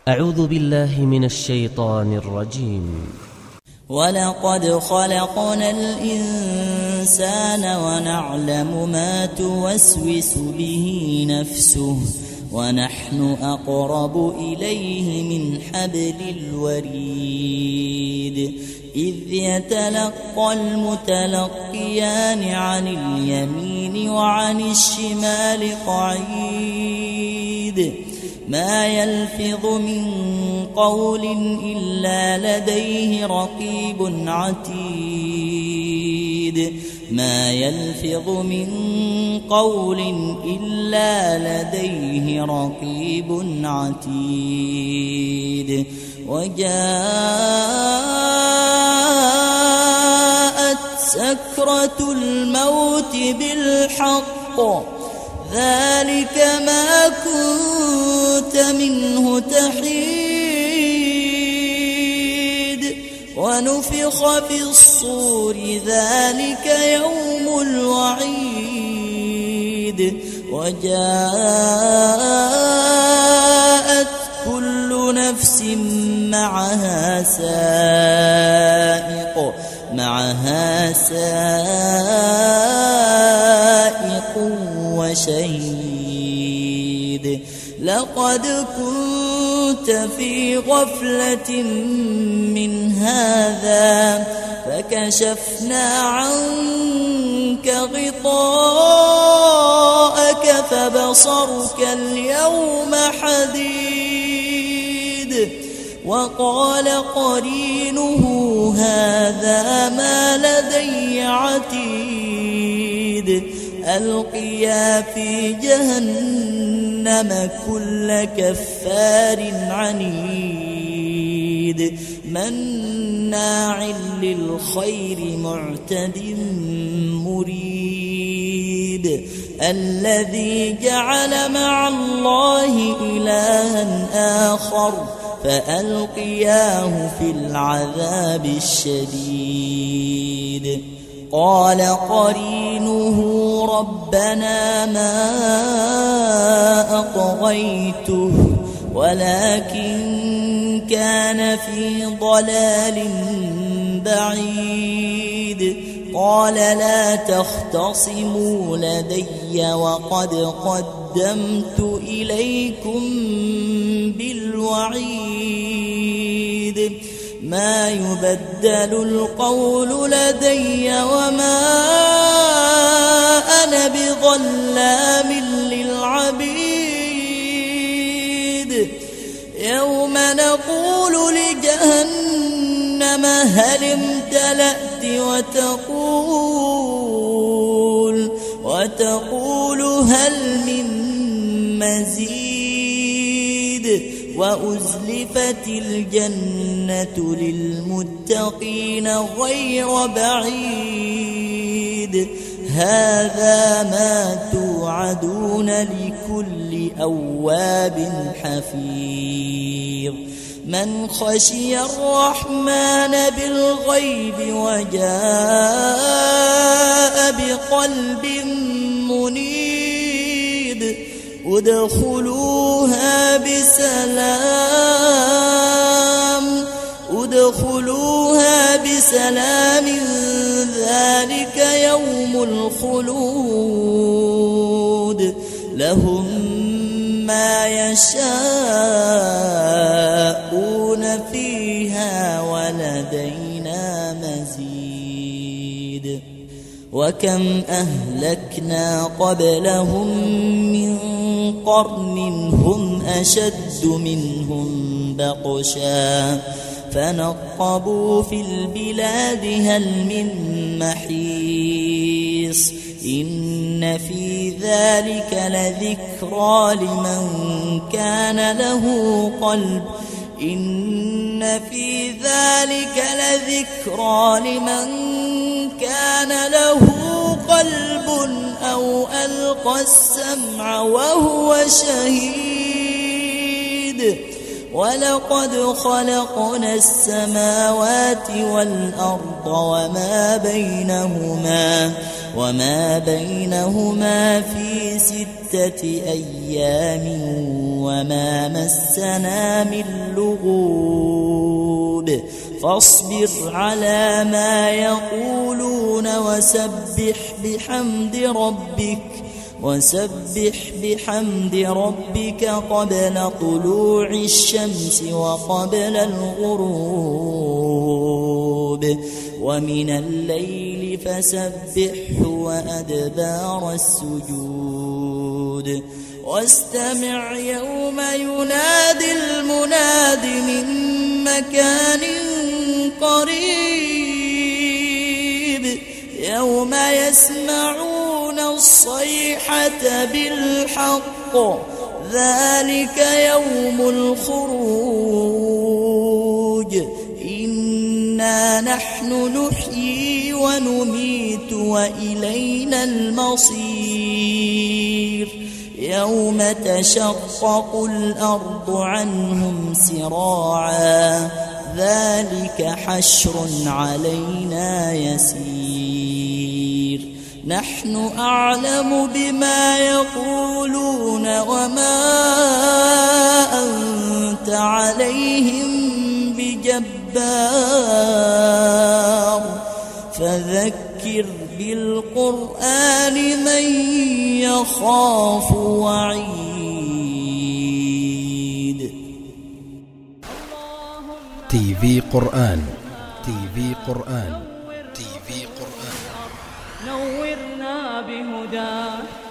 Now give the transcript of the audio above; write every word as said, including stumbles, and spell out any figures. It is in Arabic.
أعوذ بالله من الشيطان الرجيم. ولقد خلقنا الإنسان ونعلم ما توسوس به نفسه ونحن أقرب إليه من حبل الوريد إذ يتلقى المتلقيان عن اليمين وعن الشمال قعيد ما يلفظ من قول إلا لديه رقيب عتيد ما يلفظ من قول إلا لديه رقيب عتيد وجاءت سكرة الموت بالحق ذلك ما كنت منه تحيد ونفخ في الصور ذلك يوم الوعيد وجاءت كل نفس معها سائق معها سائق وشهيد لقد كنت في غفلة من هذا فكشفنا عنك غطاءك فبصرك اليوم حديد وقال قرينه هذا ما لدي عتيد ألقيا في جهنم كل كفار عنيد مناع للخير معتد مريد الذي جعل مع الله إلها آخر فألقياه في العذاب الشديد قال قرينه ربنا ما أطغيته ولكن كان في ضلال بعيد قال لا تختصموا لدي وقد قدمت إليكم بالوعيد ما يبدل القول لدي وما أنا بظلام للعبيد يوم نقول لجهنم هل امتلأت وتقول وتقول هل من مزيد وأزلفت الجنة للمتقين غير بعيد هذا ما توعدون لكل أواب حفيظ من خشي الرحمن بالغيب وجاء بقلب منيب ادخلوها بسلام ادخلوها بسلام ذلك يوم الخلود لهم ما يشاءون فيها ولدينا مزيد وكم أهلكنا قبلهم من قرن هم أشد منهم بطشا فنقبوا في البلاد هل من محيص إن في ذلك لذكرى لمن كان له قلب إن في ذلك لذكرى لمن كان له قلب أو ألقى السمع وهو شهيد ولقد خلقنا السماوات والأرض وما بينهما وما بينهما في ستة أيام وما مسنا من لغوب فاصبر على ما يقولون وسبح بحمد ربك وسبح بحمد ربك قبل طلوع الشمس وقبل الغروب ومن الليل فسبحه وأدبار السجود واستمع يوم ينادي المناد من مكان قريب يوم يسمعون الصيحة بالحق ذلك يوم الخروج إنا نحن نحيي ونميت وإلينا المصير يوم تشقق الأرض عنهم سراعا ذلك حشر علينا يسير نحن أعلم بما يقولون وما أنت عليهم بجبار فذكر بالقرآن من يخاف وعيد. تي في قرآن تي في قرآن تي في قرآن نورنا بهداك